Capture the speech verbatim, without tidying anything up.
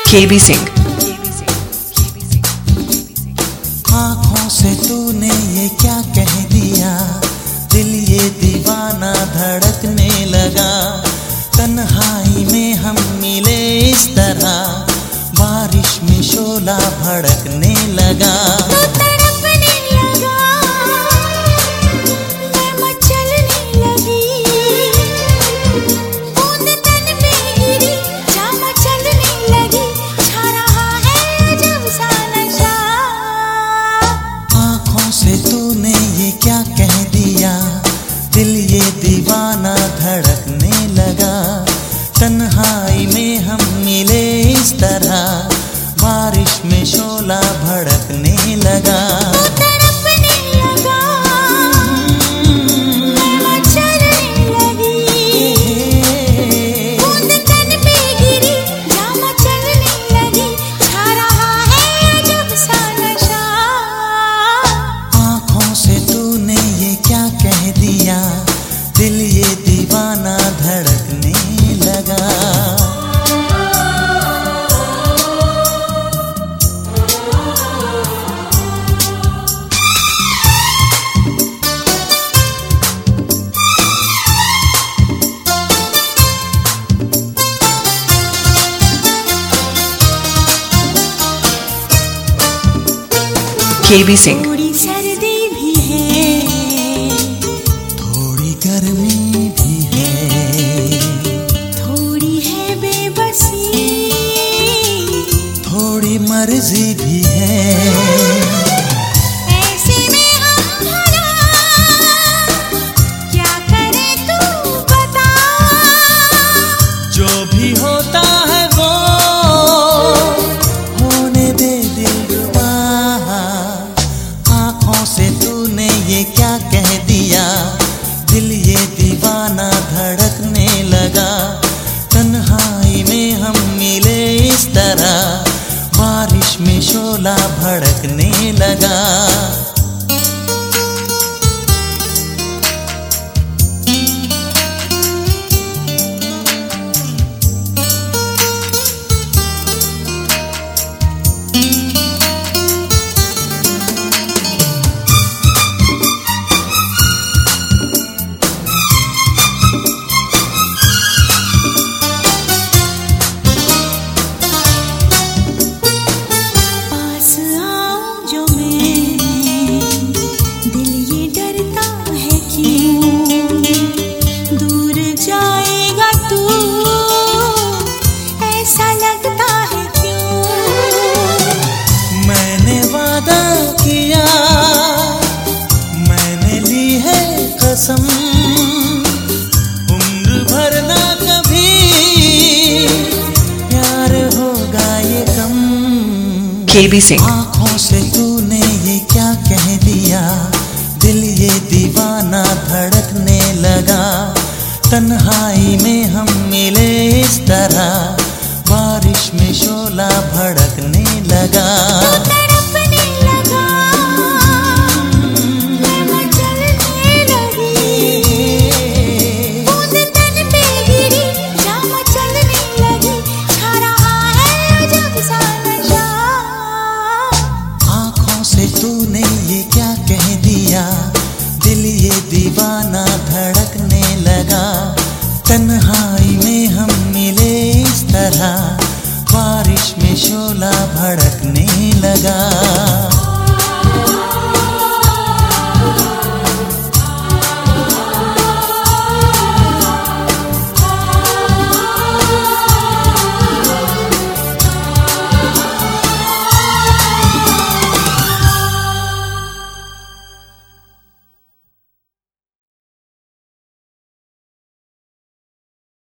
केबी सिंह। आँखों से तूने ये क्या कह दिया, दिल ये दीवाना धड़कने लगा। तन्हाई में हम मिले इस तरह, बारिश में शोला भड़कने लगा। तूने ये क्या कह दिया, दिल ये दीवाना धड़कने लगा। तन्हाई में हम मिले इस तरह, बारिश में शोला भड़कने लगा। दिल ये दीवाना धड़कने लगा। केबी सिंह। गर्मी भी है, थोड़ी है बेबसी, थोड़ी मर्जी भी है। ऐसे में हम भला क्या करें तू बता। जो भी होता है वो होने दे दिलरुबा। आँखों से तूने ये क्या कह दिया, दिल ये दीवाना धड़कने लगा। तन्हाई में हम मिले इस तरह, बारिश में शोला भड़कने लगा। किया मैंने ली है कसम, उम्र भर ना कभी प्यार होगा ये कम। केबी सिंह। आँखों से तूने ये क्या कह दिया, दिल ये दीवाना धड़कने लगा। तन्हाई में हम मिले इस तरह, बारिश में शोला भड़कने लगा। तूने ये क्या